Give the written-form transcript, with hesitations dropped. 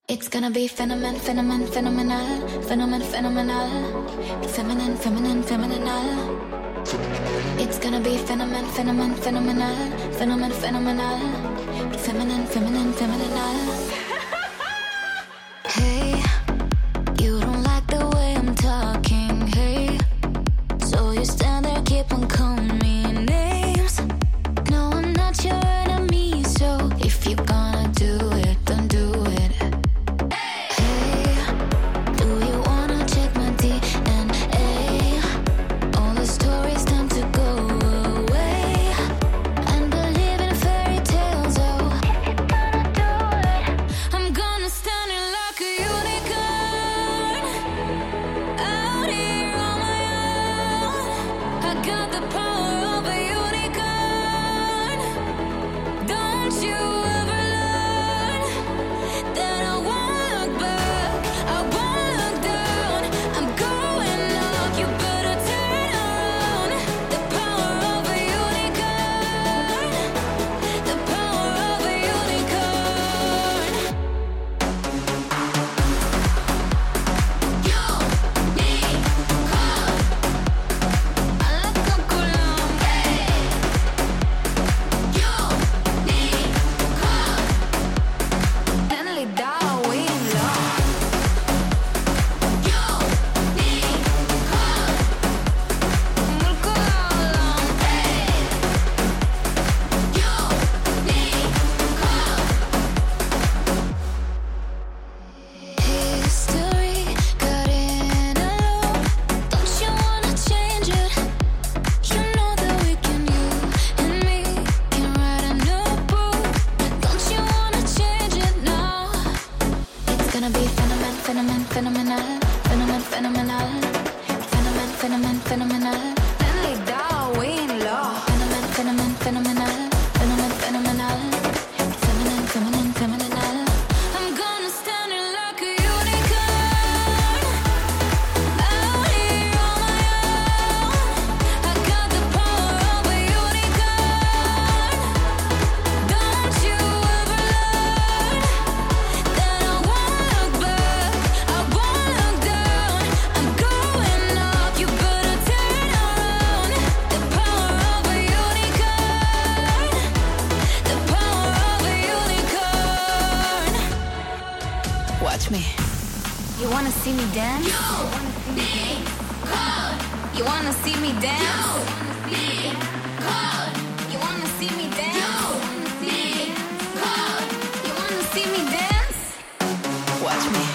It's gonna be phenomenal. Feminine, phenomenal. It's gonna be phenomenal. Feminine. Hey, you don't like the way I'm talking, hey. So you stand there, keep on calling me names. No, I'm not your enemy, so if you're gonna do it, don't do it. Hey, do you wanna check my DNA? All the stories tend to go away and believe in fairy tales, oh. If you're gonna do it, I'm gonna stand in like a unicorn out here on my own. I got the power of a unicorn. Don't you ever learn that I won't look back, I won't look down. I'm going up, you better turn around. The power of a unicorn. The power of a unicorn. Henley Darwin Law. History got in alone. Don't you wanna change it? You know that we can, you and me can write a new book. Don't you wanna change it now? It's gonna be phenomenal. Henley Darwin Law. Phenomenal. Feminine. I'm gonna stand in like a unicorn out here on my own. I got the power of a unicorn. Don't you ever learn that I won't look back, I won't look down. I'm going up, you better turn around. The power of a unicorn. The power of a unicorn. Watch me. You wanna see me dance? You wanna see me dance? You wanna see me dance? You wanna see me dance? Watch me.